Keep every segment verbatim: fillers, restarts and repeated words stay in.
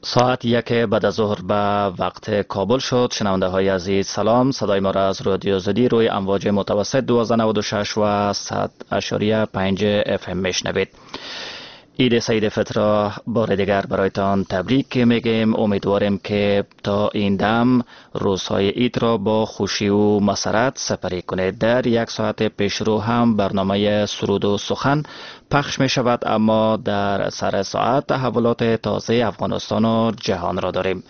ساعت یک بعد از ظهر به وقت کابل شد. شنونده های عزیز سلام، صدای ما را از رادیو زدی روی امواج متوسط دویست و نود و شش و صد و پنج اف ام میشنوید. عید سعید فطر را بار دیگر برایتان تبریک میگیم. امیدواریم که تا این دم روزهای عید را با خوشی و مسرت سپری کنید. در یک ساعت پیشرو هم برنامه سرود و سخن پخش می شود، اما در سر ساعت تحولات تازه افغانستان و جهان را داریم.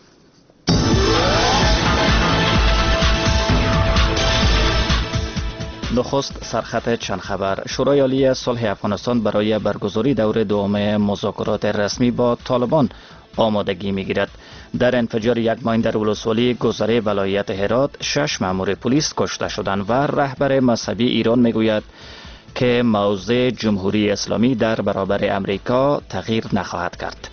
نخست سرخط چند خبر. شورای عالی صلح افغانستان برای برگزاری دور دوم مذاکرات رسمی با طالبان آمادگی میگیرد. در انفجار یک ماین در ولسوالی گذره ولایت هرات شش مأمور پلیس کشته شدند و رهبر مذهبی ایران میگوید که موضع جمهوری اسلامی در برابر امریکا تغییر نخواهد کرد.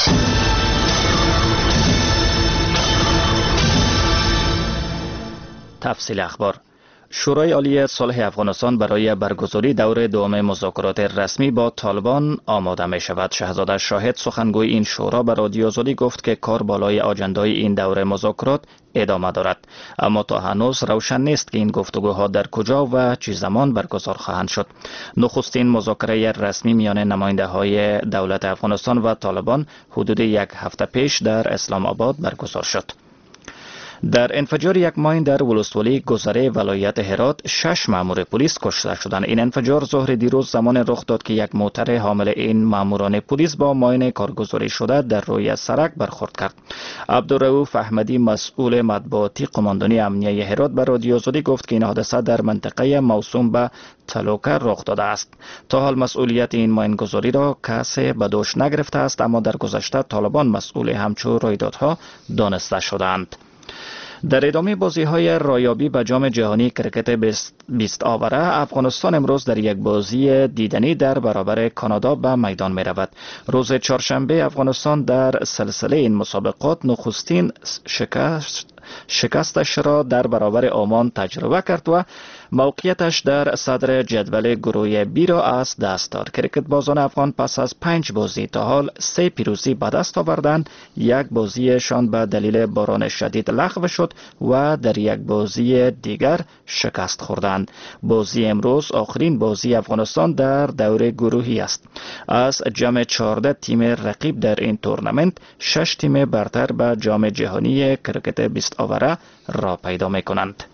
تفصیل اخبار. شورای عالی صلح افغانستان برای برگزاری دور دوم مذاکرات رسمی با طالبان آماده می شود. شهزاده شاهد سخنگوی این شورا به رادیو آزادی گفت که کار بالای آجندای این دور مذاکرات ادامه دارد، اما تا هنوز روشن نیست که این گفتگوها در کجا و چه زمان برگزار خواهند شد. نخستین مذاکره رسمی میان نماینده های دولت افغانستان و طالبان حدود یک هفته پیش در اسلام آباد برگزار شد. در انفجار یک ماین در ولسوالی گذره ولایت هرات شش مأمور پلیس کشته شدند. این انفجار ظهر دیروز زمان رخ داد که یک موتر حامل این مأموران پلیس با ماین کارگزاری شده در روی سرک برخورد کرد. عبدالرؤوف احمدی مسئول مطبوعاتی قماندانی امنیه هرات به رادیو آزادی گفت که این حادثه در منطقه موسوم به تلوکه رخ داده است. تا حال مسئولیت این ماین گذاری را کسی به دوش نگرفته است، اما در گذشته طالبان مسئول همچون رویدادها دانسته شدند. در ادامه بازی های رایابی به جام جهانی کرکت بیست آوره، افغانستان امروز در یک بازی دیدنی در برابر کانادا به میدان می رود. روز چهارشنبه افغانستان در سلسله این مسابقات نخستین شکست شکستش را در برابر عمان تجربه کرد و موقعیتش در صدر جدول گروه بی را از دست داد. کرکت بازان افغان پس از پنج بازی تا حال سه پیروزی به دست آوردند. یک بازیشان به دلیل باران شدید لغو شد و در یک بازی دیگر شکست خوردند. بازی امروز آخرین بازی افغانستان در دور گروهی است. از جمع چهارده تیم رقیب در این تورنمنت، شش تیم برتر به جام جهانی کرکت بیست آوره را پیدا می کنند.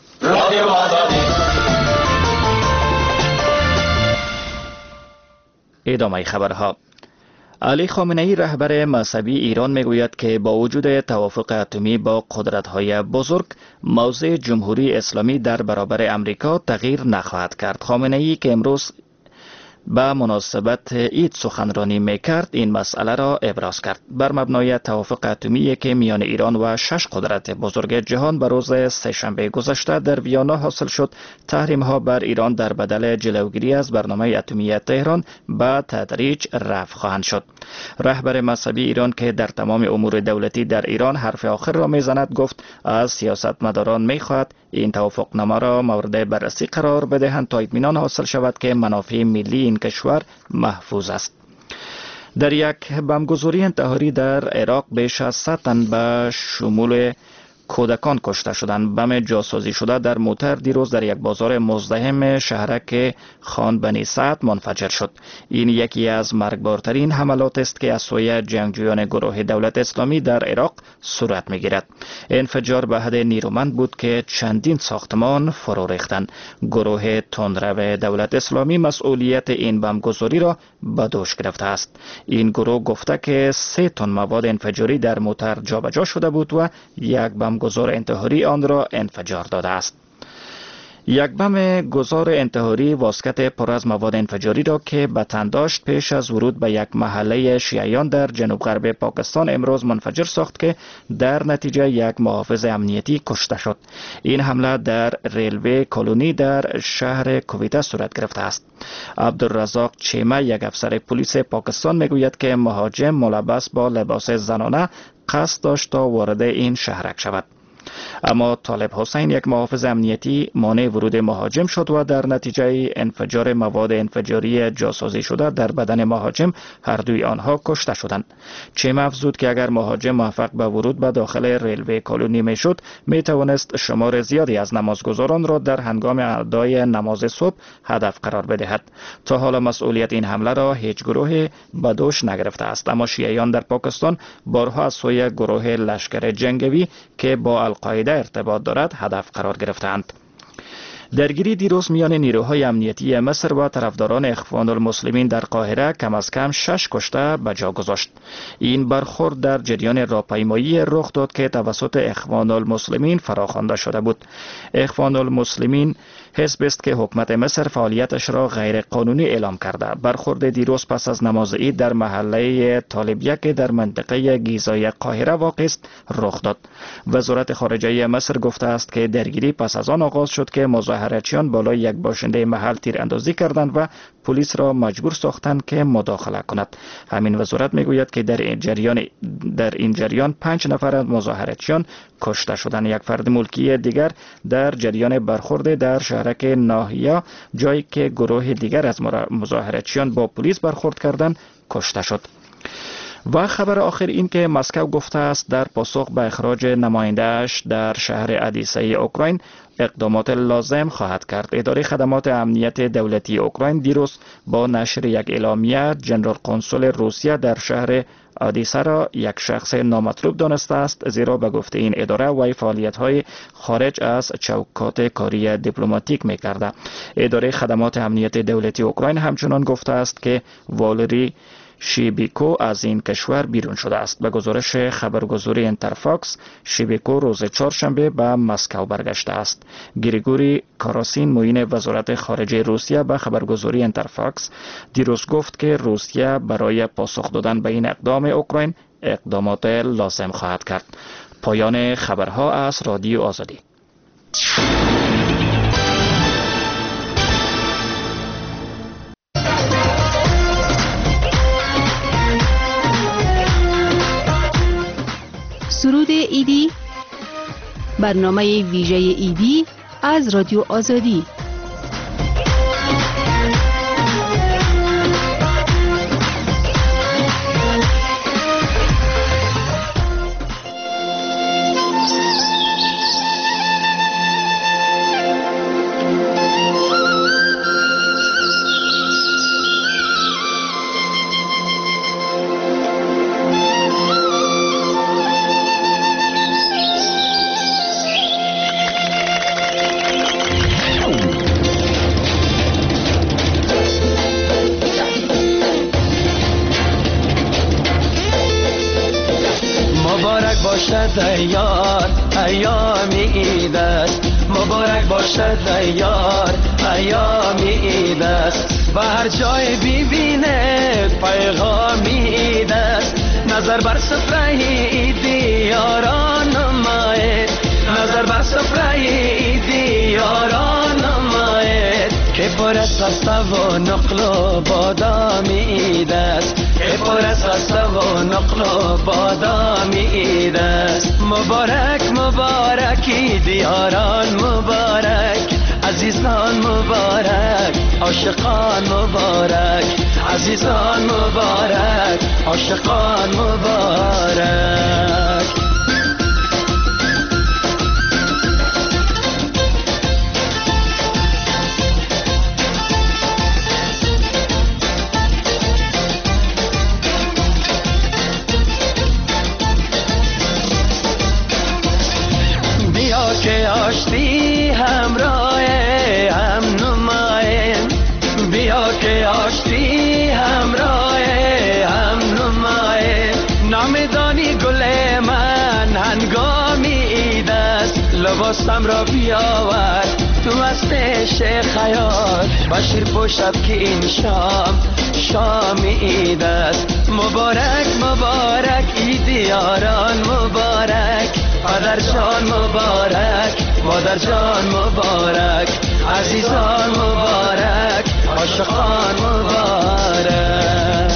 ادامه خبرها. علی خامنه ای رهبر مذهبی ایران میگوید که با وجود توافق اتمی با قدرت‌های بزرگ، موضع جمهوری اسلامی در برابر امریکا تغییر نخواهد کرد. خامنه ای که امروز به مناسبت عید سخنرانی میکرد این مسئله را ابراز کرد. بر مبنای توافق اتمی که میان ایران و شش قدرت بزرگ جهان به روز سه‌شنبه گذشته در ویانا حاصل شد، تحریم ها بر ایران در بدل جلوگیری از برنامه اتمی تهران به تدریج رفع خواهند شد. رهبر مذهبی ایران که در تمام امور دولتی در ایران حرف آخر را میزند گفت از سیاستمداران میخواهد این توافقنامه را مورد بررسی قرار بدهند تا اطمینان حاصل شود که منافع ملی این کشور محفوظ است. در یک بمبگذاری انتحاری در عراق بیش از صد تن به شمول کودکان کشته شدند. بم جاسازی شده در موتر دیروز در یک بازار مزدحم شهرک خان بنی سعد منفجر شد. این یکی از مرگبارترین حملات است که از سوی جنگجویان گروه دولت اسلامی در عراق صورت میگیرد. انفجار به حد نیرومند بود که چندین ساختمان فرو ریختند. گروه تندرو دولت اسلامی مسئولیت این بمبگذاری را به دوش گرفته است. این گروه گفته که سه تن مواد انفجاری در موتر جابجا شده بود و یک بم گذار انتحاری آن را انفجار داده است. یک بم گذار انتحاری واسکت پر از مواد انفجاری را که به تن داشت پیش از ورود به یک محله شیعیان در جنوب غرب پاکستان امروز منفجر ساخت که در نتیجه یک محافظ امنیتی کشته شد. این حمله در ریلوی کلونی در شهر کویته صورت گرفته است. عبدالرزاق چیمه یک افسر پلیس پاکستان میگوید که مهاجم ملبس با لباس زنانه قصد داشت تا وارد این شهرک شود. اما طالب حسین یک محافظ امنیتی مانع ورود مهاجم شد و در نتیجه انفجار مواد انفجاری جاسازی شده در بدن مهاجم هر دوی آنها کشته شدند. چیم افزود که اگر مهاجم موفق به ورود به داخل ریلوی کالونی میشد می توانست شمار زیادی از نمازگزاران را در هنگام ادای نماز صبح هدف قرار بدهد. تا حالا مسئولیت این حمله را هیچ گروه به دوش نگرفته است، اما شیعیان در پاکستان بارها از سوی گروه لشکر جنگی که با القاعده ارتباط دارد هدف قرار گرفتند. درگیری دیروز میان نیروهای امنیتی مصر و طرفداران اخوان المسلمین در قاهره کم از کم شش کشته به جا گذاشت. این برخورد در جریان راهپیمایی رخ داد که توسط اخوان المسلمین فراخوانده شده بود. اخوان المسلمین حزب است که حکومت مصر فعالیتش را غیر قانونی اعلام کرده. برخورد دیروز پس از نماز عید در محله طالبیه که در منطقه گیزای قاهره واقع است رخ داد. وزارت خارجه مصر گفته است که درگیری پس از آن آغاز شد که مظاهرچیان بالای یک باشنده محل تیراندازی کردند و پلیس را مجبور ساختند که مداخله کند. همین وزارت میگوید که در این جریان در این جریان پنج نفر از مظاهرچیان کشته شدند. یک فرد ملکی دیگر در جریان برخورد در شهرک ناهیا، جایی که گروه دیگر از مظاهرچیان با پلیس برخورد کردند، کشته شد. و خبر آخر این که مسکو گفته است در پاسخ به اخراج نماینده‌اش در شهر ادیسه اوکراین اقدامات لازم خواهد کرد. اداره خدمات امنیت دولتی اوکراین دیروز با نشر یک اعلامیه جنرال قنسول روسیه در شهر آدیسه را یک شخص نامطلوب دانسته است، زیرا به گفته این اداره وی فعالیت‌های خارج از چوکات کاری دیپلماتیک می‌کرده. اداره خدمات امنیت دولتی اوکراین همچنان گفته است که والری شیبیکو از این کشور بیرون شده است. به گزارش خبرگزاری انترفاکس، شیبیکو روز چهارشنبه به مسکو برگشته است. گریگوری کاراسین، معین وزارت خارجه روسیه، به خبرگزاری انترفاکس دیروز گفت که روسیه برای پاسخ دادن به این اقدام اوکراین اقدامات لازم خواهد کرد. پایان خبرها از رادیو آزادی. سرود ایدی، برنامه ویژه ایدی از رادیو آزادی. یار ایام عید است، مبارک باشد یار ایام عید است. و هر جای ببینه پیغام عید است. نظر بر سفره عیدی یاران نماید، نظر بر سفره عیدی یاران نماید. که پر از خسته و نقل و بادام عید است، که پر از خسته و نقل و بادام عید است. مبارک مبارک عید یاران مبارک، عزیزان مبارک، عاشقان مبارک، عزیزان مبارک، عاشقان مبارک. که آشتی همراه هم نمایم، بیا که آشتی همراه هم نمایم. نامدانی گل من هنگامی عید است، لباسم را بیاور تو مستش خیال. بشیر پوشد که این شام شام عید است. مبارک مبارک عید یاران مبارک، پدر جان مبارک، مادر جان مبارک، عزیزان مبارک، عاشقان مبارک.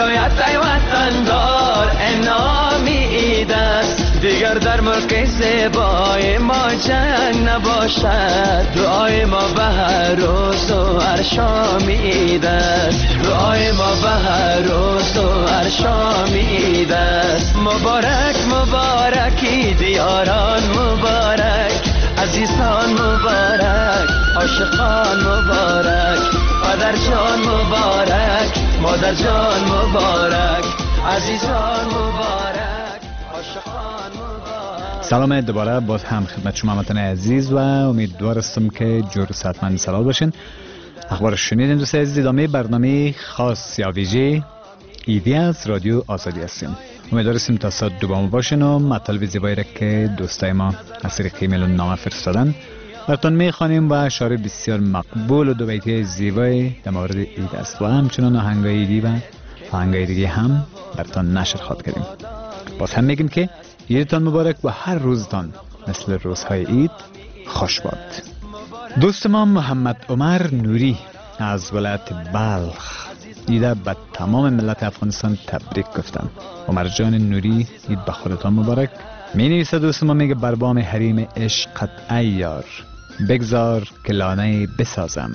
برایت ای وطندار انعامی عید است، دیگر در ملک زیبای ما جنگ نباشد. دعای ما به هر روز و هر شام عید است، دعای ما به هر روز و هر شام عید است. مبارک مبارک عید یاران مبارک، عزیزان مبارک، عاشقان مبارک، پدر جان مبارک، مادر جان مبارک، عزیزان مبارک، عاشقان مبارک. سلام دوباره باز هم خدمت شما هموطنان عزیز و امیدوار هستم که جور و صحتمند سلامت باشین. اخبار شنیدین دوستان عزیز، ادامه برنامه خاص یا ویژه ایدی از رادیو آزادی هستیم. امیدوار هستیم تا ساعت دو با ما باشین و مطالب زیبایی را که دوستای ما از طریق ایمیل و نامه فرستادن براتون میخوانیم و اشعار بسیار مقبول و دو بیتی زیبای در مورد عید است و همچنان آهنگای عیدی و آهنگای دیگه هم براتون نشر خواهد کردیم. باز هم میگیم که عیدتان مبارک و هر روزتان مثل روزهای عید خوش باد. دوست ما محمد عمر نوری از ولایت بلخ عید به تمام ملت افغانستان تبریک گفتم. عمر جان نوری عید به خودتان مبارک. می نویسه دوست ما، میگه بر بام حریم عشقت ای یار، بگذار که لانه بسازم،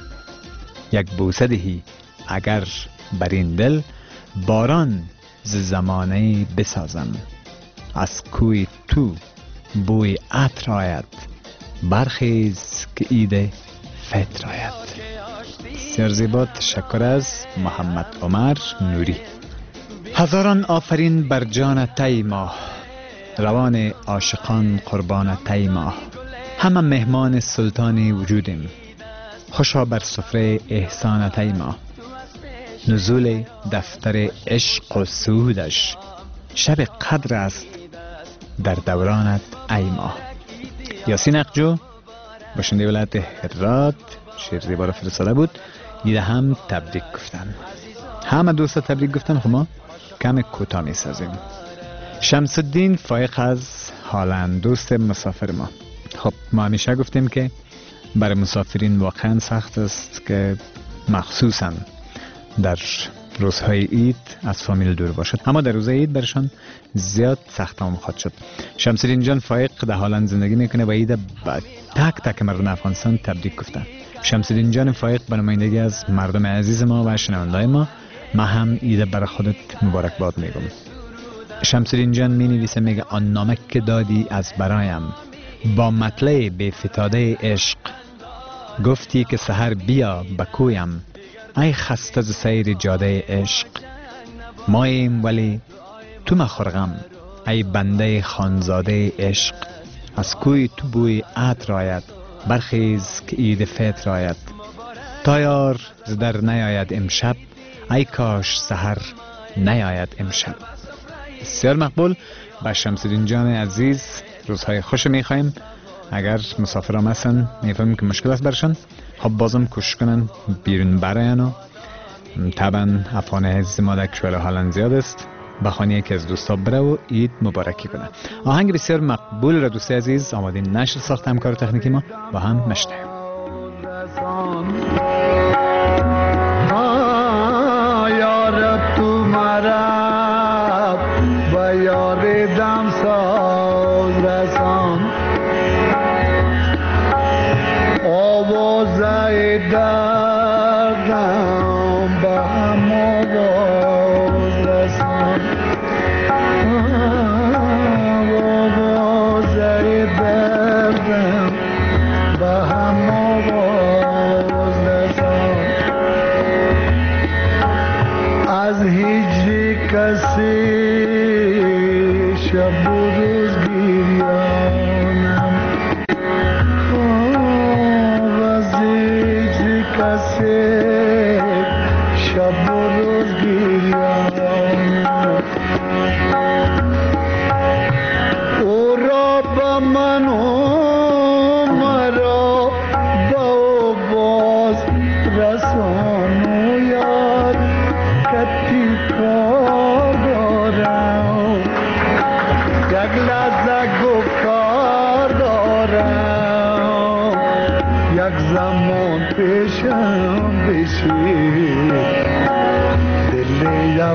یک بوسه دهی اگر بر این دل باران ز زمانه بسازم. از کوی تو بوی عطر آید، برخیز که عید فطر آید. بسیار زیبا، تشکر از محمد عمر نوری. هزاران آفرین بر جان تی ماه، روان عاشقان قربان تی ماه. همه مهمان سلطان وجودیم، خوشا بر سفره احسان تی ماه. نزول دفتر عشق و سودش، شب قدر است در دورانت ای ماه. یاسین اقجو باشنده ولایت هرات شعر زیبا را فرستاده بود. دیده هم تبریک گفتن، همه دوستا تبریک گفتن. خب ما کم کوتاه می سازیم. شمس الدین فایق از هالند دوست مسافر ما. خب ما همیشه گفتیم که برای مسافرین واقعا سخت است که مخصوصا در روزهای عید از فامیل دور باشد، اما در روزهای عید برشان زیاد سخت هم خواهد شد. شمس الدین جان فایق در هالند زندگی میکنه و عید با تک تک مردم افغانستان تبریک گفتن. شمس الدین جان فایق به نمایندگی از مردم عزیز ما و شنونده‌های ما، ما هم عید برای خودت مبارک باد میگم. شمس الدین جان می نویسه، میگه آن نامه که دادی از برایم، با مطلع بی فتاده عشق، گفتی که سحر بیا بکویم، ای خسته ز سیر جاده عشق. ماییم ولی تو مخورغم، ای بنده خانزاده عشق. از کوی تو بوی عطر آید، برخیز که عید فطر آید. تا یار ز در نیاید امشب، ای کاش سحر نیاید امشب. بسیار مقبول. با شمس الدین جان عزیز روزهای خوش میخوایم. اگر مسافرام هستن میفهمیم که مشکل است برشان، خب بازم کوشش کنن بیرون براین و طبعا افغان عزیز ما در کشور هالند زیاد است، بخوانی یکی از دوستا بره و عید مبارکی کنه. آهنگ بسیار مقبول را دوست عزیز آماده نشر ساخت همکار تکنیکی ما با هم مشنویم.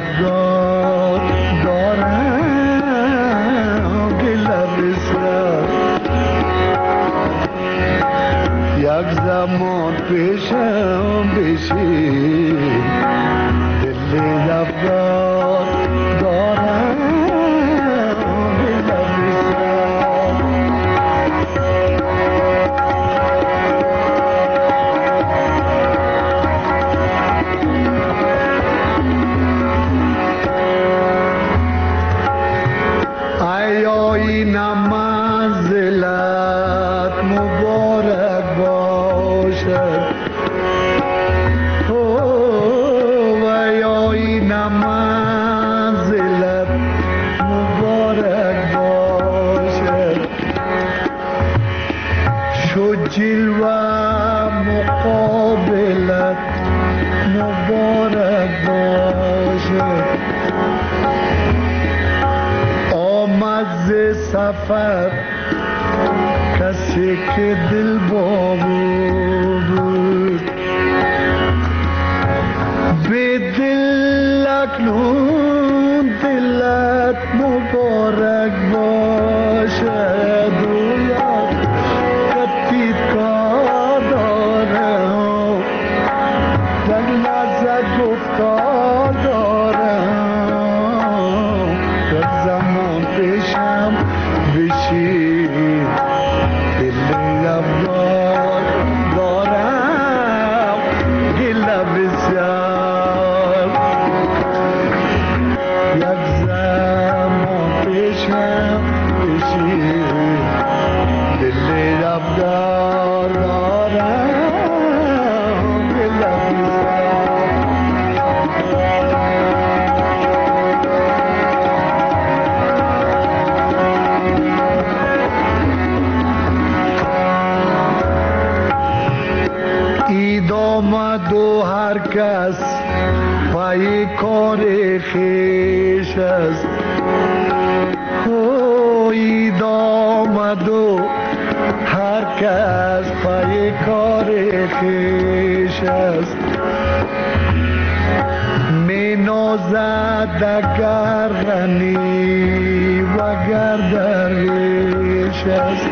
افگار دارم گل بسیار یک زمان پیشم بشی دل افگار دارم گل بسیار ایایی نمازلت مبارک باشد او ایایی نمازلت مبارک باشد شو جلوه مقابلت مبارک باشد آمد سفر کسی که دل بود به دل اکنون دلت مبارک باشد و یاد کتیت کار دارم یک لحظه گفتار دارم یک زمان پیشم بشی دل افگار دارم گل بسیار یک زمان پیشم بشی دل افگار دارم گل بسیار اید آمد و هر کس پای کار خویش است اید آمد و هر کس پای کار خویش است می نازد اگر غنی وگر درویش است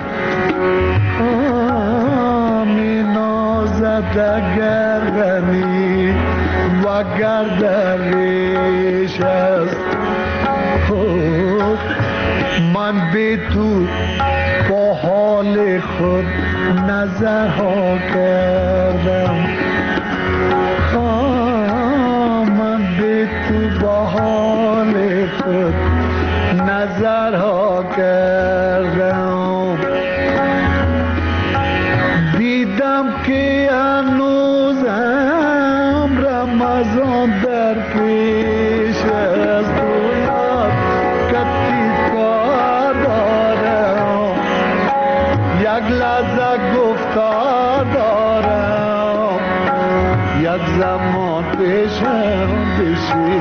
می نازد اگر غنی وگر درویش است من به تو با حال خود نظرها کردم من به تو با حال خود نظرها کردم دیدم که هنوزم رمضان در پیش است و یاد کتیت کار دارم یک لحظه گفتار دارم یک زمان پیشم بشی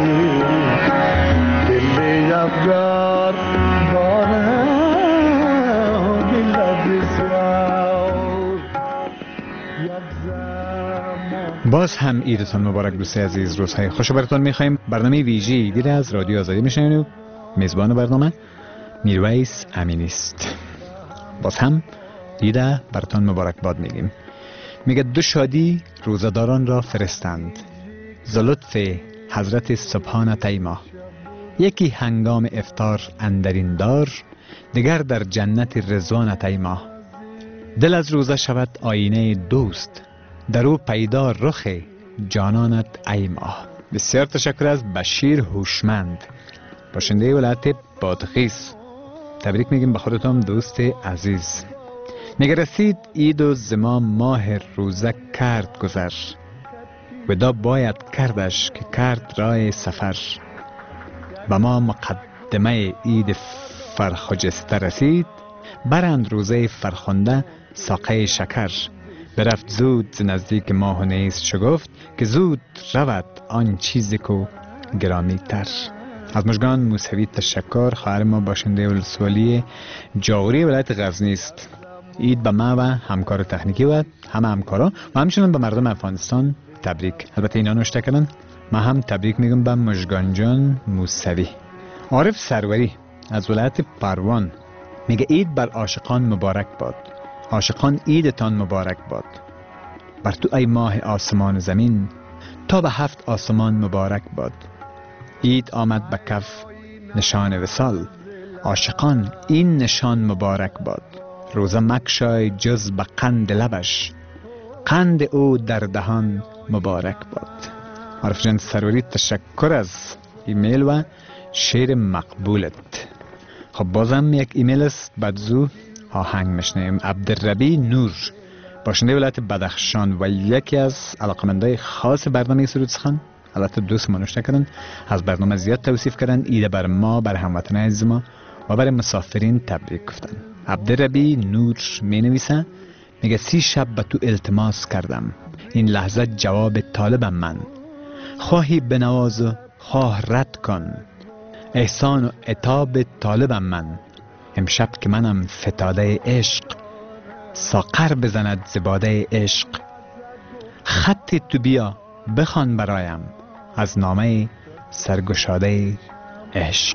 دل افگار دارم گل بسیار یک زمان. باز هم عیدتان مبارک دوستای عزیز، روزهای خوش براتون میخوایم. برنامه ویژه عیدی از رادیو آزادی میشنوید. میزبان برنامه میرویس امینی است. باز هم عید براتون مبارک باد میگیم. میگه دو شادی روزداران را فرستند ز لطف حضرت سبحان تیما، یکی هنگام افطار اندرین دار، دیگر در جنت رضوان تیما. دل از روزه شود آینه دوست، در او پیدا رخ جانانت ای ماه. بسیار تشکر از بشیر هوشمند، باشنده ولایت بادغیس. تبریک میگیم به خودتون دوست عزیز. میگه رسید عید و زمان ماه روزه کرد گذر، ودا باید کردش که کرد راه سفر. به ما مقدمه عید فرخجسته رسید، برند روزه فرخنده ساقه شکر. برفت زود ز نزدیک ماه و نیز شگفت، که زود رود آن چیزی که گرامی تر. از مژگان موسوی تشکر. خواهر ما باشنده ولسوالی جاوری ولایت غزنی است. عید به ما و همکار تکنیکی و همه همکارا و همچنین به مردم افغانستان تبریک. البته اینا نوشته کردن، ما هم تبریک میگم به مژگان جان موسوی. عارف سروری از ولایت پروان میگه عید بر عاشقان مبارک باد. عاشقان عیدتان مبارک باد. بر تو ای ماه آسمان زمین، تا به هفت آسمان مبارک باد. عید آمد به کف نشان وصال، عاشقان این نشان مبارک باد. روزه مکشای جز به قند لبش، قند او در دهان مبارک باد. عارف جان سروری تشکر از ایمیل و شعر مقبولت. خب بازم یک ایمیل است، بعد زو آهنگ میشنیم. عبدالربی نور باشنده ولایت بدخشان و یکی از علاقمندای خاص برنامه سرود سخن، البته دوست ما نوشته کردن، از برنامه زیاد توصیف کردن، ایده بر ما، بر هموطنان عزیز ما و برای مسافرین تبریک گفتن. عبدالربی نور می نویسه، میگه سی شب به تو التماس کردم، این لحظه جواب طالبم من، خواهی بنواز و خواه رد کن، احسان و عتاب طالبم من، امشب که منم فتاده عشق، ساقر بزند زباده عشق، خط تو بیا بخوان برایم، از نامه سرگشاده عشق.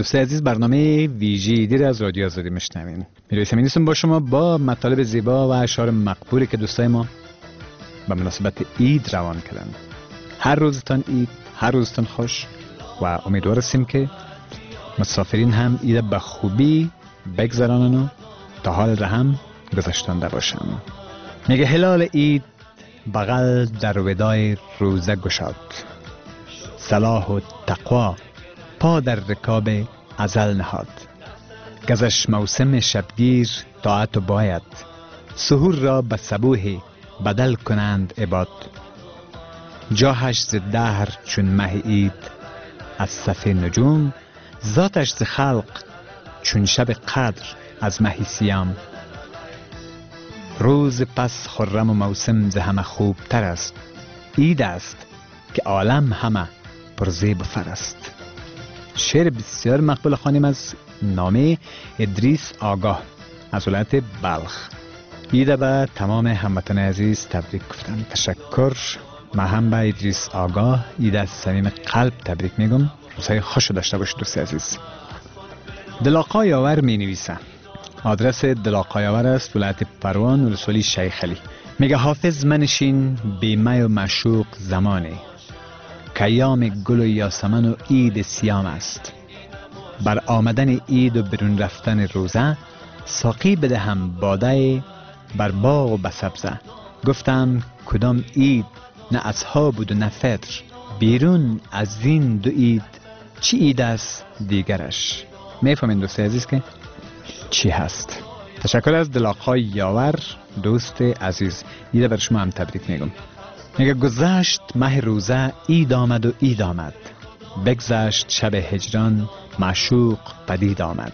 دوستای عزیز، برنامه ویژه دیر از رادیو آزادی میشنوین. میرویس امینی هستم با شما با مطالب زیبا و اشعار مقبولی که دوستای ما به مناسبت عید روان کردن. هر روزتان عید، هر روزتان خوش و امیدوار هستیم که مسافرین هم عید به خوبی بگذرانن و تا حال را هم گذشتانده باشن. میگه هلال عید بغل در ودای روزه گشاد، صلاح و تقوا پا در رکاب ازل نهاد. گذشت موسم شبگیر طاعت و باید، سحور را به صبوح بدل کنند عباد. جاهش ز دهر چون مه عید از صف نجوم، ذاتش ز خلق چون شب قدر از مه سیام. روز پس خرم و موسم ز همه خوب تر است، عید است که عالم همه پرزیب و فر است. شعر بسیار مقبول خوانیم از نامه ادریس آگاه از ولایت بلخ. عید به تمام هموطنان عزیز تبریک گفتم. تشکر. من هم به ادریس آگاه عید از صمیم قلب تبریک میگم. روزهای خوش داشته باشید دوست عزیز. دلاقا یاور می نویسه. آدرس دلاقا یاور است ولایت پروان ولسوالی شیخ علی. میگه حافظ منشین بیمه و مشوق زمانه، کیام گل و یاسمن و عید سیام است. بر آمدن عید و برون رفتن روزه، ساقی بدهم باده بر باغ و بسبزه. گفتم کدام عید نه اضحی بود و نه فطر، بیرون از این دو عید چی عید است دیگرش. میفهمین دوست عزیز که چی هست. تشکر از دلاقای یاور دوست عزیز. عید بر شما هم تبریک میگم. میگه گذشت ماه روزه عید آمد و عید آمد، بگذشت شب هجران معشوق پدید آمد.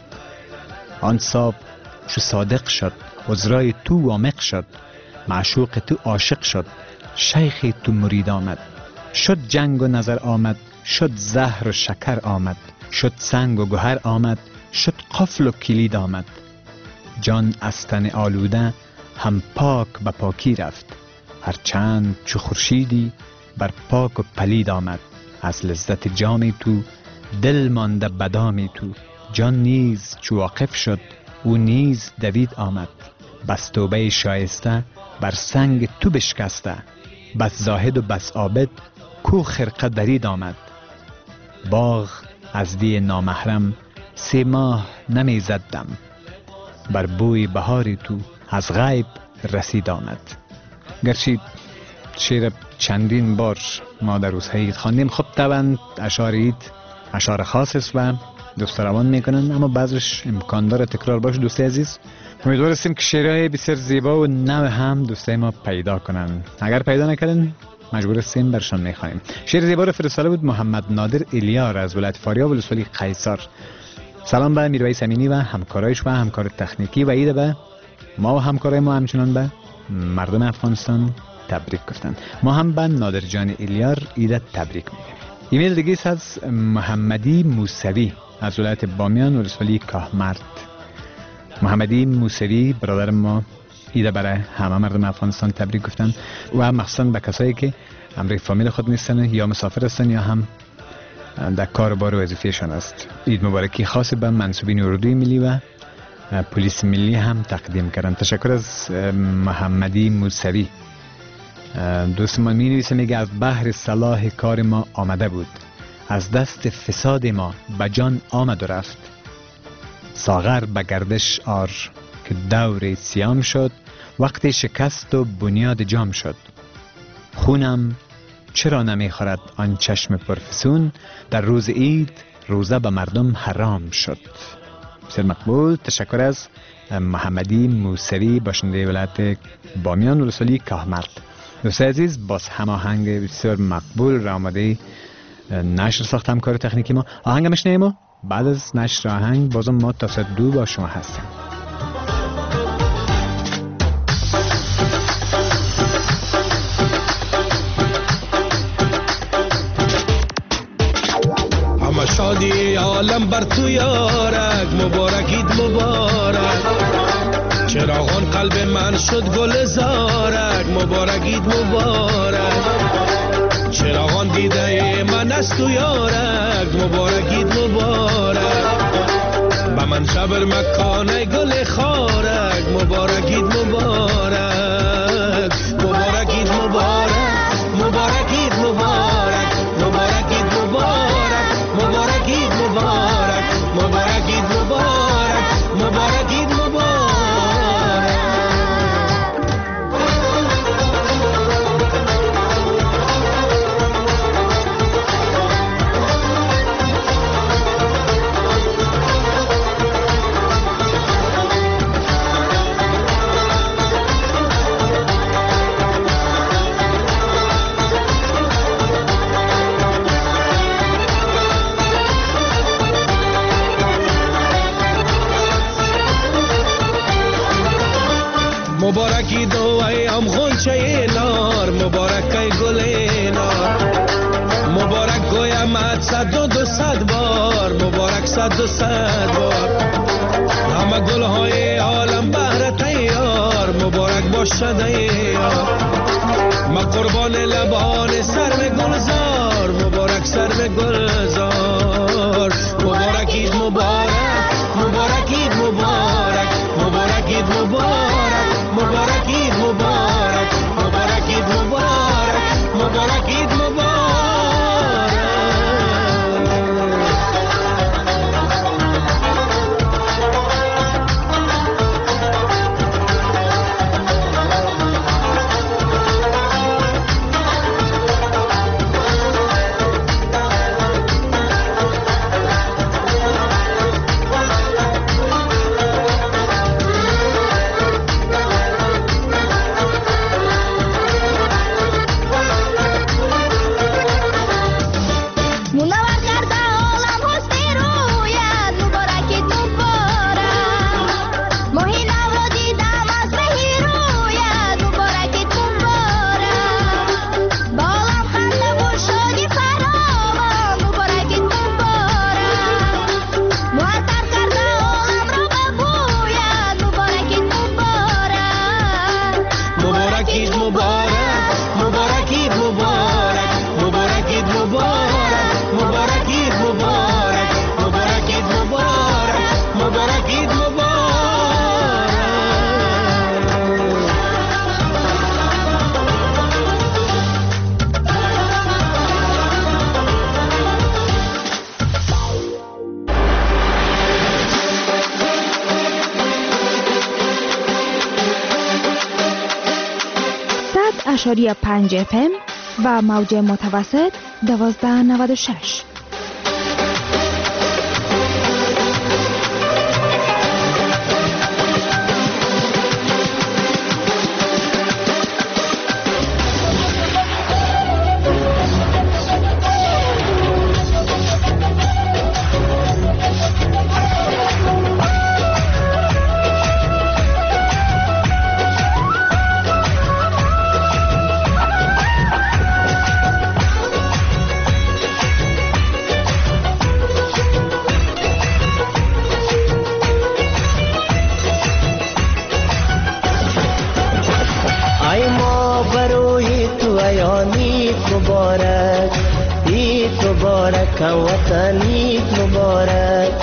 آن صاحب چو صادق شد عذرای تو وامق شد، معشوق تو عاشق شد شیخ تو مرید آمد. شد جنگ و نظر آمد، شد زهر و شکر آمد، شد سنگ و گوهر آمد، شد قفل و کلید آمد. جان از تن آلوده هم پاک به پاکی رفت، هرچند چو خورشیدی بر پاک و پلید آمد. از لذت جام تو دل مانده بدام تو، جان نیز چو واقف شد او نیز دوید آمد. بس توبه شایسته بر سنگ تو بشکسته، بس زاهد و بس عابد کو خرقه درید آمد. باغ از دی نامحرم سه ماه نمی زدم، بر بوی بهاری تو از غیب رسید آمد. گرچه شعر چندین بار ما در روزهای عید خواندیم، خب طبعا اشعار عید اشعار خاص است و دوست روان میکنن، اما بعضش امکان داره تکرار باشه. دوست عزیز امیدوار هستیم که شعرهای بسیار زیبا و نو هم دوستای ما پیدا کنن. اگر پیدا نکردن مجبور هستیم برشان میخوانیم. شعر زیبا رو فرستاده بود محمد نادر الیار از ولایت فاریاب ولسوالی قیصر. سلام به میرویس امینی و همکارایش و همکار تکنیکی و عید به ما و همکارای ما همچنان به مردم افغانستان تبریک گفتن. ما هم به نادر جان الیار عید تبریک میگیم. ایمیل دیگه از محمدی موسوی از ولایت بامیان ولسوالی کهمرد. محمدی موسوی برادر ما عید برای همه مردم افغانستان تبریک گفتن و مخصوصا به کسایی که همراه فامیل خود نیستن یا مسافر هستن یا هم در کار بار و وظیفه‌شان است. عید مبارکی خاص به منصوبین اردوی ملی و پلیس ملی هم تقدیم کردن. تشکر از محمدی موسوی. دوست ما می نویسه میگه از بحر صلاح کار ما آمده بود، از دست فساد ما به جان آمد و رفت. ساغر به گردش آر که دور سیام شد، وقت شکست و بنیاد جام شد. خونم چرا نمی خورد آن چشم پرفسون، در روز عید روزه به مردم حرام شد. بسیار مقبول. تشکر از محمدی موسوی باشنده ولایت بامیان ولسوالی کهمرد. دوست عزیز باز هماهنگ بسیار مقبول را آماده نشر ساختم کار تکنیکی ما. آهنگ مشنیم و بعد از نشر آهنگ بازم ما تا ساعت دو با شما هستیم. همه شادی عالم بر تو یارک، مبارک عید مبارک. چراغان قلب من شد گل زارک، مبارک عید مبارک. چراغان دیده من است و یارک مبارک عید مبارک به من شبر مکانه گل خارک مبارک عید مبارک مبارک عید مبارک مبارک عید مبارک مبارک عید مبارک مبارک عید مبارک مبارک عید مبارک مبارک عید مبارک. مبارکی دو ایام غنچه نار مبارک ای گل نار مبارک گویم ات صد و دو صد بار مبارک صد و صد بار همه گل های عالم بهر تیار مبارک باشد ای یار ما قربان لبان سر گلزار مبارک سر گلزار مبارک عید مبارک مبارک عید مبارک مبارک عید مبارک مبارک عید مبارک مبارک عید مبارک مبارک عید مبارک. اشاری پنج اف ام و موج متوسط دوازده نود و شش. وطنی مبارک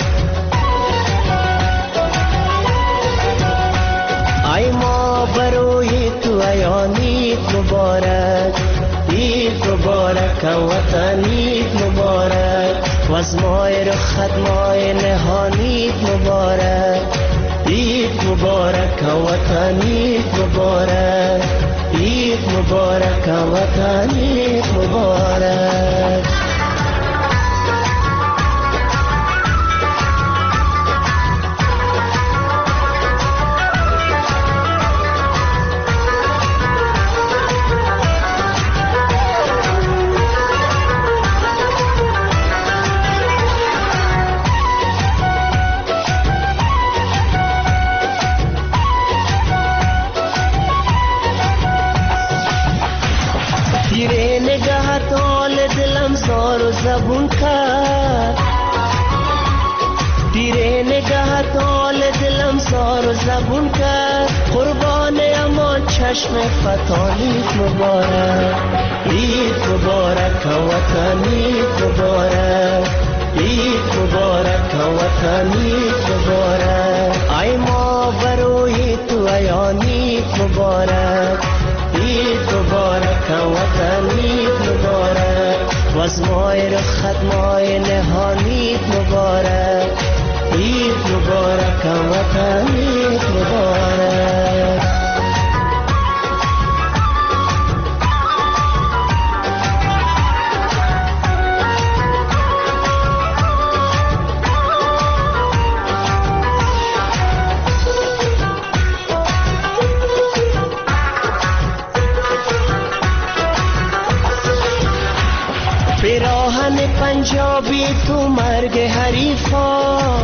ای ما بروی تو ایانیت مبارک عید مبارک وطنیت مبارک و از مای رخت مای نهانیت مبارک عید مبارک وطنیت مبارک عید مبارک وطنیت مبارک. زبون کرد تیره نگاه طال دلم سار و زبون کرد قربان اما چشم فتانیت مبارک. عید مبارک وطن عید مبارک. عید مبارک وطنیت مبارک. ای ما بروی تو ایانیت مبارک. عید مبارک وطنیت مبارک. و از مای رخت مای نهانیت مبارک. عید مبارک وطنیت مبارک. پیراهن پنجابی تو مرگ حریفان.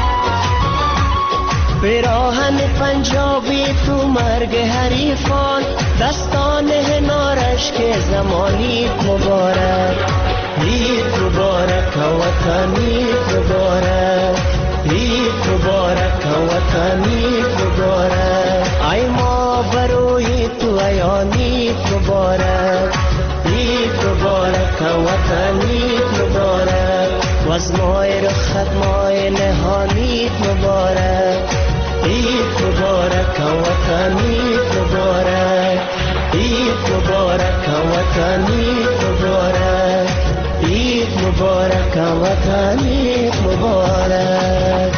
پیراهن پنجابی تو مرگ حریفان. دستان هنارش که زمانیت مبارک. عید مبارک وطنیت مبارک. عید مبارک وطنیت مبارک. ای ما بروی تو ایانیت مبارک. عید مبارک وطنیت مبارک. و از مای رخت مای نهانیت مبارک. عید مبارک وطنیت مبارک. عید مبارک وطنیت مبارک. عید مبارک وطنیت مبارک.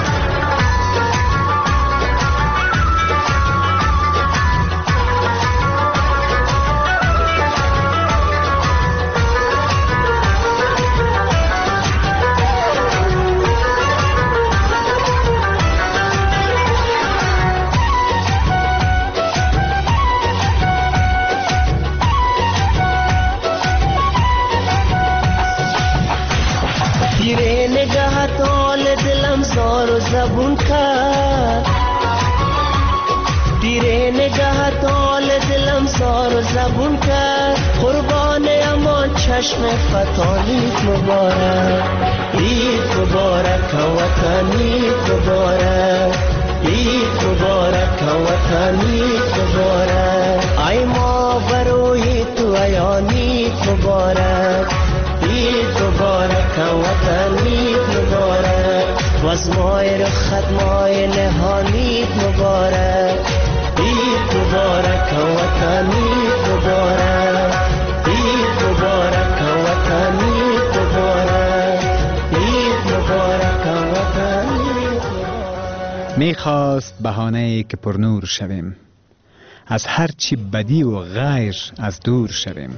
زار و زبون کرد. تیره نگاه تال دلم زار و زبون کرد. قربان امان چشم فتانیت مبارک. عید مبارک وطنیت مبارک. عید مبارک وطنیت مبارک. ای ما بروی تو ایانیت مبارک. عید مبارک وطنیت مبارک. و از مای رخت مای نهانیت مبارک. عید مبارک وطنیت مبارک. عید مبارک وطنیت مبارک. عید مبارک وطنیت مبارک. میخواست بهانه‌ای که پر نور شویم، از هر چی بدی و غیر از دور شویم.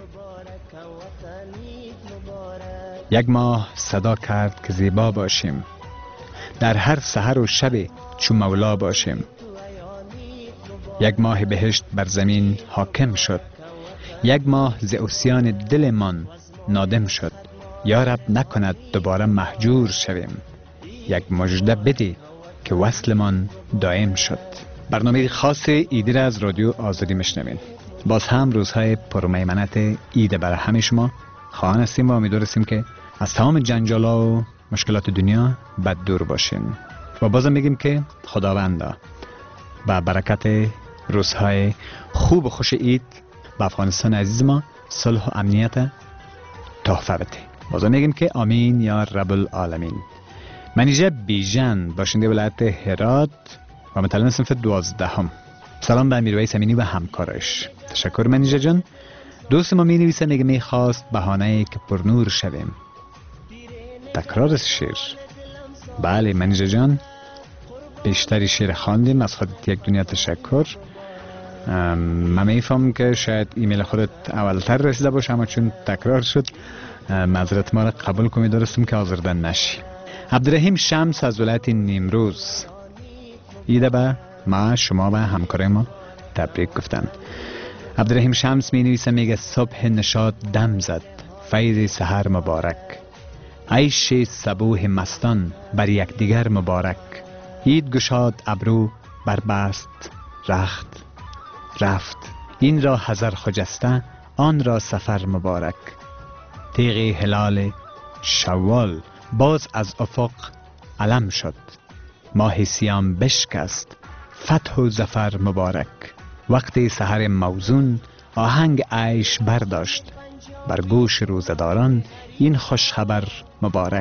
یک ماه صدا کرد که زیبا باشیم، در هر سحر و شب چو مولا باشیم. یک ماه بهشت بر زمین حاکم شد، یک ماه ز عصیان دلمان نادم شد. یا رب نکند دوباره مهجور شویم، یک مژده بده که وصلمان دائم شد. برنامه خاص ایدی را از رادیو آزادی میشنوین. باز هم روزهای پرمیمنت عید برای همه شما خواهان هستیم و امیدوار هستیم که از تمام جنجالا و مشکلات دنیا بد دور باشین. و بازم میگیم که خداوندا با برکت روزهای خوب و خوش عید به افغانستان عزیز ما صلح و امنیت تحفه بده. بازم میگیم که آمین یا رب العالمین. منیژه بیژن باشنده ولایت هرات و متعلم صنف دوازدهم. سلام به امیرویس امینی و همکارش. تشکر منیژه جان. دوست ما می نویسه میگه میخواست بهانه‌ای که پر نور شویم. تکرار از شعر. بله منیژه جان، بیشتری شعر خواندیم. از خودت یک دنیا تشکر. من میفهم که شاید ایمیل خودت اولتر رسیده باشه، اما چون تکرار شد معذرت ما را قبول کنید، درستم که آزردن نشی. عبدالرحیم شمس از ولایت نیمروز ایده به ما شما و همکار ما تبریک گفتن. عبدالرحیم شمس می نویسه میگه صبح نشاط دم زد، فیض سحر مبارک، عیش صبوح مستان بر یک دیگر مبارک. عید گشاد ابرو بربست رخت رفت، این را حذر خجسته آن را سفر مبارک. تیغ هلال شوال باز از افق علم شد، ماه سیام بشکست فتح و ظفر مبارک. وقتی سحر موزون آهنگ عیش برداشت. بر گوش روزداران این خوش خبر مبارک.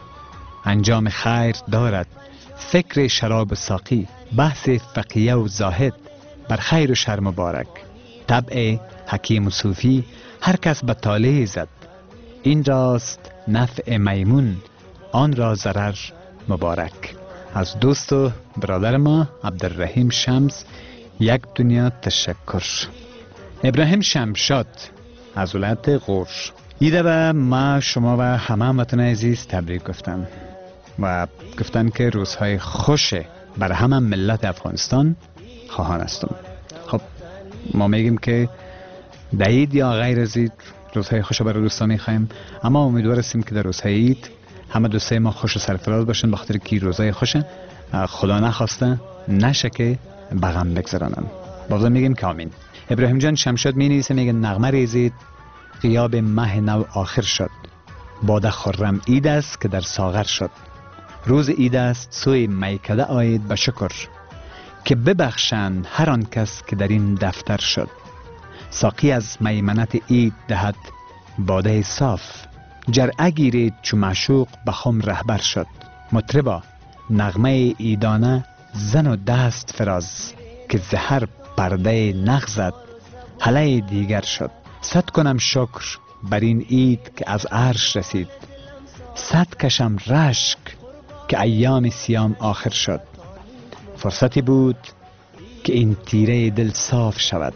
انجام خیر دارد فکر شراب ساقی، بحث فقیه و زاهد بر خیر و شر مبارک. طبع حکیم و صوفی هر کس به طالع زد، این راست نفع میمون آن را ضرر مبارک. از دوست و برادر ما عبدالرحیم شمس یک دنیا تشکر. ابراهیم شمشاد از ولایت غور ایده و ما شما و همه هموطن عزیز تبریک گفتن و گفتن که روزهای خوش بر همه ملت افغانستان خواهان هستم. خب ما میگیم که عید یا غیر از عید روزهای خوش برای دوستان میخوایم، اما امیدوار هستیم که در روزهای عید همه دوستای ما خوش و سرفراز باشن، بخاطر که روزهای خوشه خدا نخواسته نشه که بغم بگذرانن. بازم میگیم که آمین. ابراهیم جان شمشاد می نویسه، میگه نغمه ریزید غیاب ماه نو آخر شد، باد خرم عید است که در ساغر شد. روز عید است سوی میکده آید به شکر، که ببخشند هر آن کس که در این دفتر شد. ساقی از میمنت عید دهد باده صاف، جرعه گیرید چو معشوق به خم رهبر شد. مطربا نغمه عیدانه زن و دست فراز، که زهر پرده نغزد هله دیگر شد. صد کنم شکر بر این عید که از عرش رسید، صد کشم رشک که ایام سیام آخر شد. فرصتی بود که این تیره دل صاف شود،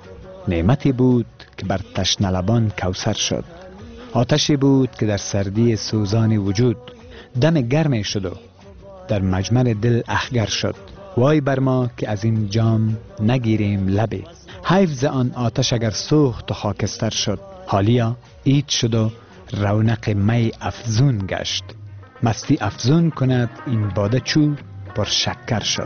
نعمتی بود که بر تشنه لبان کوثر شد. آتشی بود که در سردی سوزان وجود دم گرم شد و در مجمر دل اخگر شد. وای بر ما که از این جام نگیریم لبی، حیف آن آتش اگر سوخت و خاکستر شد. حالیا عید شد و رونق می افزون گشت، مستی افزون کند این باده چو پر شکر شد.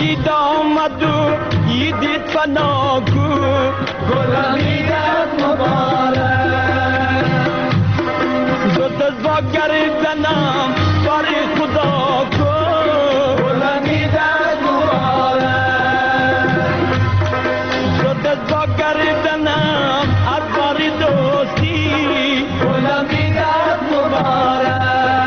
عید آمد و عیدت فنا کو گلم عیدت مبارک دو دزبا گردنم بر خدا کو گلم عیدت مبارک دو دزبا گردنم از بر دوستی گلم عیدت مبارک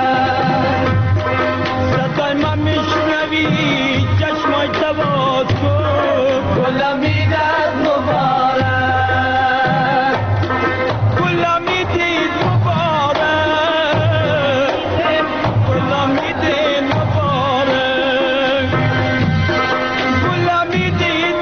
صدای من میشنوی چشمای تواز کن گلم عیدت مبارک گلم عیدت مبارک گلم عیدت مبارک گلم عیدت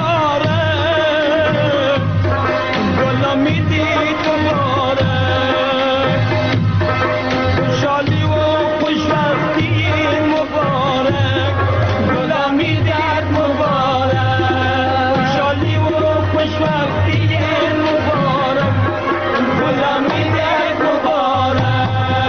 مبارک گلم عیدت مبارک خوشحالی و خوشبختی مبارک گلم عیدت مبارک خوشحالی و خوشبختی مبارک گلم عیدت مبارک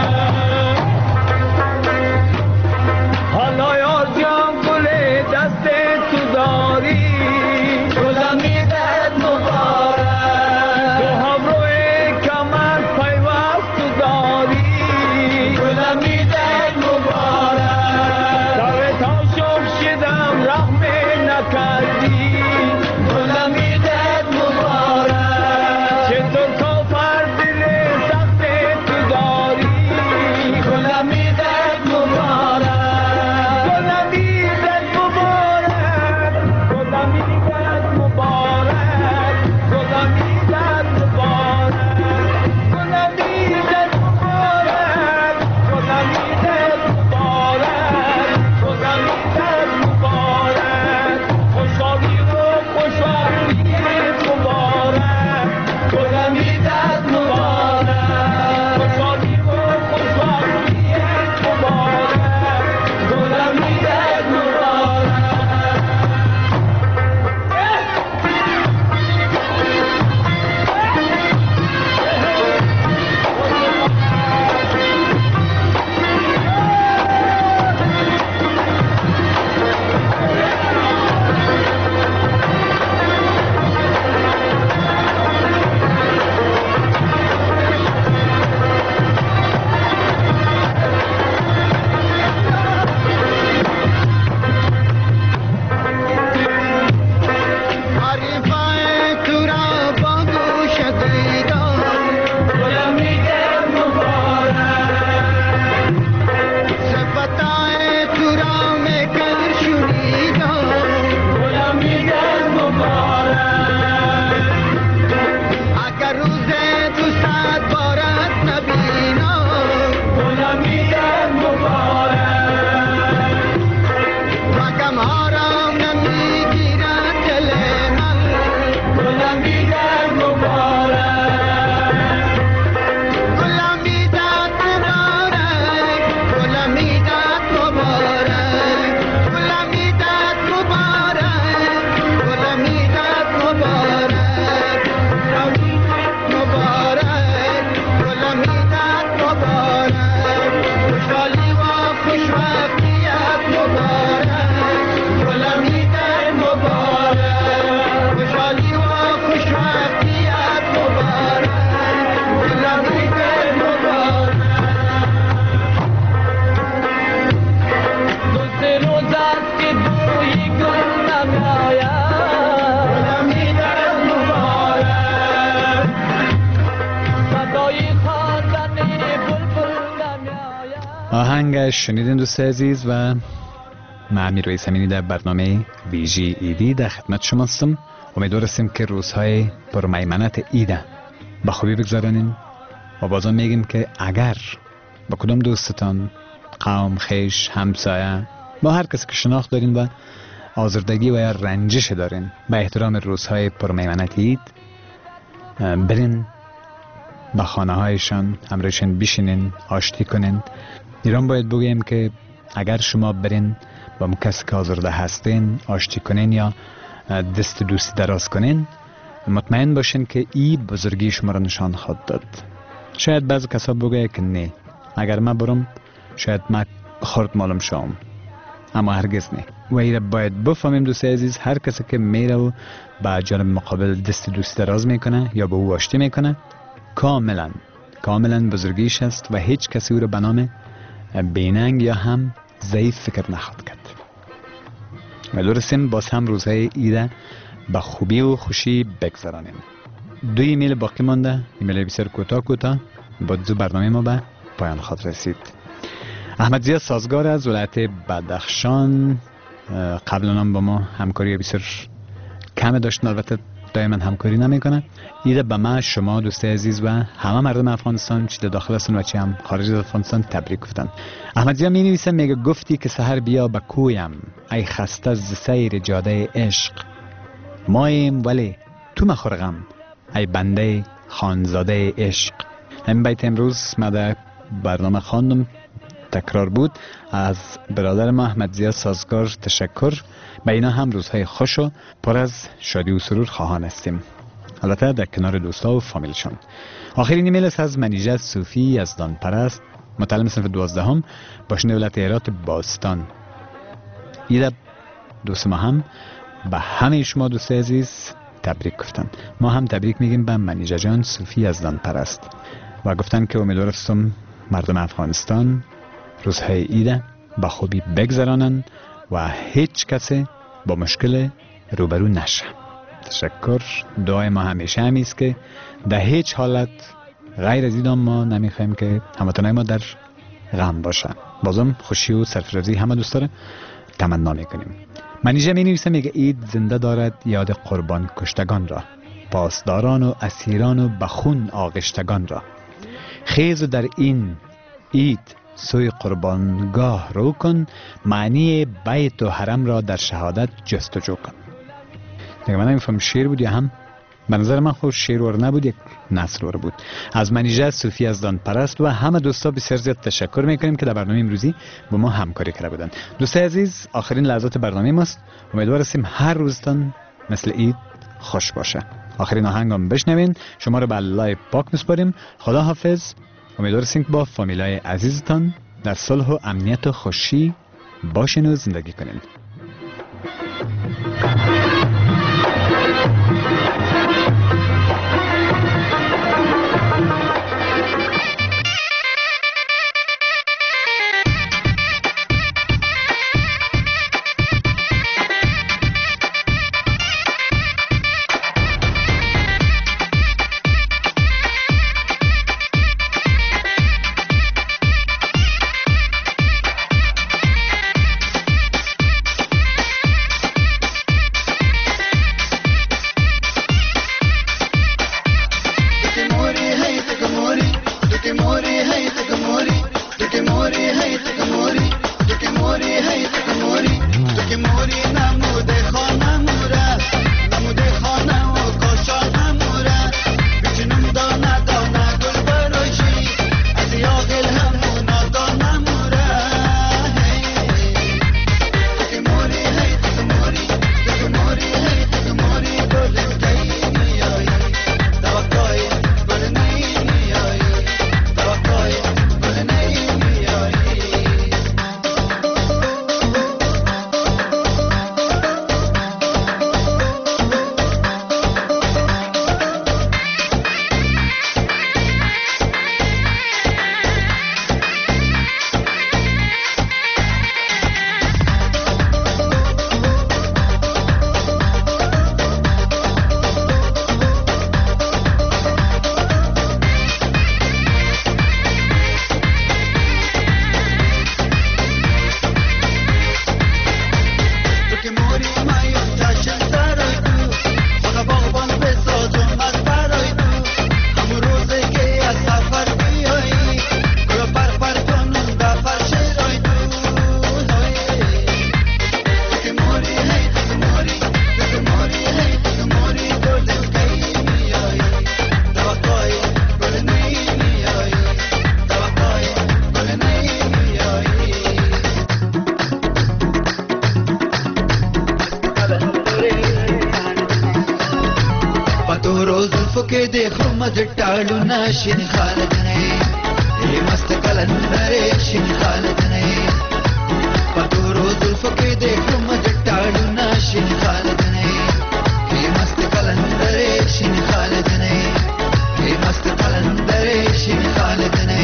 حالا یار جان گل دست تو داری گلم عیدت مبارک تو همراه کمر پیوست تو داری گلم عیدت مبارک در تا شب شدم رحم نکردی گلم عیدت مبارک چطور کافر دل سخت تو داری گلم عیدت مبارک گلم عیدت مبارک گلم عیدت مبارک گلم عیدت مبارک گلم عیدت مبارک گلم عیدت مبارک گلم عیدت مبارک خوشحالی و خوشبختی مبارک گلم عیدت مبارک خوشحالی و خوشبختی مبارک گلم عیدت مبارک گلم عیدت گلم عیدت مبارک اگر روز تو صد بارت نبینم گلم عیدت مبارک رقم هارم نمیگیرد دل من گلم عیدت مبارک گلم عیدت مبارک گلم عیدت مبارک گلم عیدت مبارک گلم عیدت مبارک مبارک گلم عیدت مبارک خوشحالی و خوشبختیت مبارک گلم عیدت مبارک خوشحالی و خوشبختیت مبارک گلم عیدت مبارک دوست روز است که بوی گل نمیآید گلم عیدت مبارک صدای خواندن بلبل نمیآید. آهنگ شنیدین دوست عزیز و من امیر رئیس امینی در برنامه ویژه ایدی در خدمت شما هستم. امیدوار هستیم که روزهای پرمیمنت ایده با خوبی بگذرانین و بازم میگیم که اگر با کدام دوستتان، قوم، خیش، همسایه، با هر کسی که شناخت دارین و آزردگی و یا رنجش دارین به احترام روزهای پرمیمنت اید برین با خانه هایشان همراهشان بشینین، آشتی کنین. ایران باید بگویم که اگر شما برین با کسی که آزرده هستین آشتی کنین یا دست دوستی دراز کنین، مطمئن باشین که ای بزرگی شما را نشان خواهد داد. شاید بعض کسا بگه که نه، اگر من برم شاید من خورد معلوم شوم، اما هرگز نه. و ایره باید بفهمیم دوستای عزیز، هر کسی که میره و با جانب مقابل دست دوست دراز میکنه یا به او آشتی میکنه، کاملا کاملا بزرگیش است و هیچ کسی او رو به نام بیننگ یا هم ضعیف فکر نخواهد کرد. و درستیم باز هم روزهای ایده با خوبی و خوشی بگذرانیم. دو ایمیل باقی مانده، ایمیل بسیار کوتاه کوتاه. با دو برنامه ما به پایان خواهد رسید. احمد زیا سازگار از ولایت بدخشان قبلا هم با ما همکاری بسیار کم داشت، البته دائما همکاری نمیکنه. ایده به ما، شما دوستای عزیز و همه مردم افغانستان، چه داخل هستن و چه هم خارج از افغانستان، تبریک گفتن. احمد زیا می نویسه، میگه گفتی که سحر بیا به کویم، ای خسته ز سیر جاده عشق. مایم ولی تو مخور غم، ای بنده خانزاده عشق. همین بیت امروز ما در برنامه خواندم، تکرار بود. از برادر ما احمد زیا سازگار تشکر. به اینا هم روزهای خوش و پر از شادی و سرور خواهان هستیم، البته در کنار دوستا و فامیلشون. آخرین ایمیل است از منیژه صوفی یزدان پرست، متعلم صنف دوازدهم، باشنده ولایت هرات باستان. ایده دوست ما هم به همه شما دوست عزیز تبریک گفتن. ما هم تبریک میگیم به منیژه جان صوفی یزدان پرست و گفتن که امیدوارم مردم افغانستان روزهای ایده با خوبی بگذرانن و هیچ کسی با مشکل روبرو نشه. تشکر. دعای ما همیشه همی است که در هیچ حالت غیر از ایدان ما نمیخوایم که هموطنای ما در غم باشه. بازم خوشی و سرفرازی همه دوست داره تمنا میکنیم. منیژه می نویسه، میگه اید زنده دارد یاد قربان کشتگان را، پاسداران و اسیران و بخون آغشتگان را. خیز و در این اید سوی قربانگاه رو کن، معنی بیت و حرم را در شهادت جستجو کن. دیگه من نمیفهم شعر بود یا هم به نظر من خود شعر ور نبود، یک نثر ور بود. از منیژه صوفی یزدان پرست و همه دوستا بسیار زیاد تشکر میکنیم که در برنامه امروزی با ما همکاری کرده بودن. دوستای عزیز، آخرین لحظات برنامه ماست. امیدوار هستیم هر روزتان مثل عید خوش باشه. آخرین آهنگام بشنوین. شما رو به الله پاک میسپاریم. خدا حافظ. امیدوار هستیم که با فامیلای عزیزتان در صلح و امنیت و خوشی باشین و زندگی کنین. के देखो मज टालू ना शिन खालत नहीं ये मस्त कलंदरे शिन खालत नहीं पतोरो जुल्फ پکې دې کوم جټاړونه شین خالد نه کې مست قلندرې شین خالد نه کې مست قلندرې شین خالد نه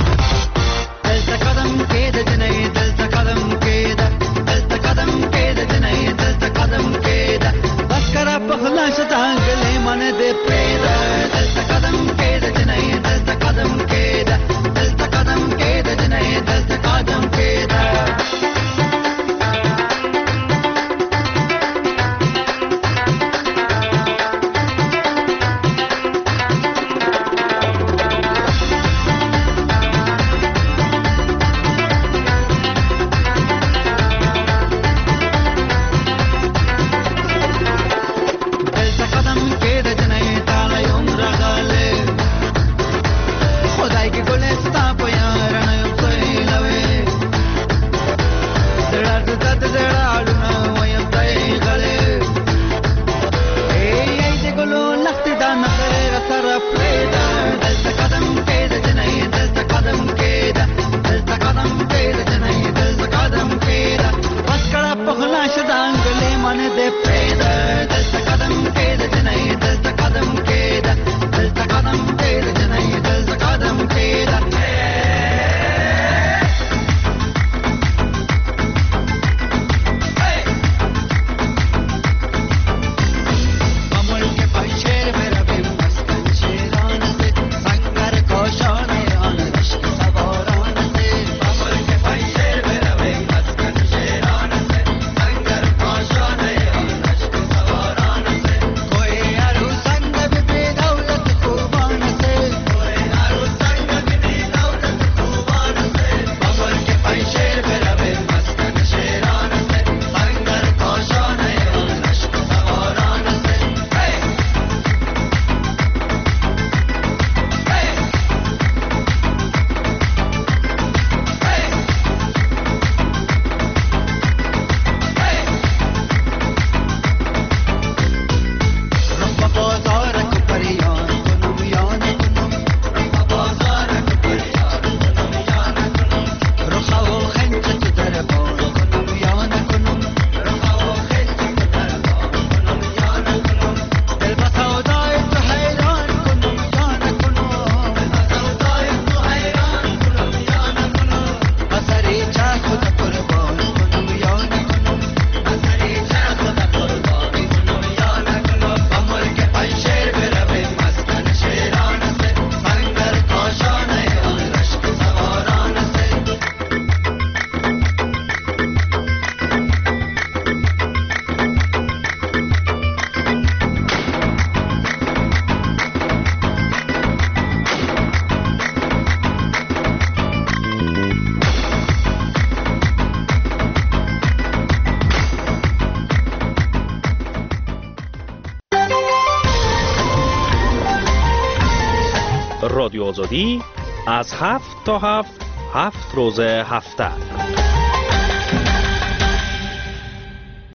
دلته قدم کې د جنې دلته قدم کې د دلته قدم کې د جنې دلته قدم کې د بس کرا په خلاص تانګلې من دې پیدا دلته قدم کې د جنې دلته قدم کې د دلته قدم کې د جنې دلته قدم کې د رادیو آزادی از هفت تا هفت هفت روز هفته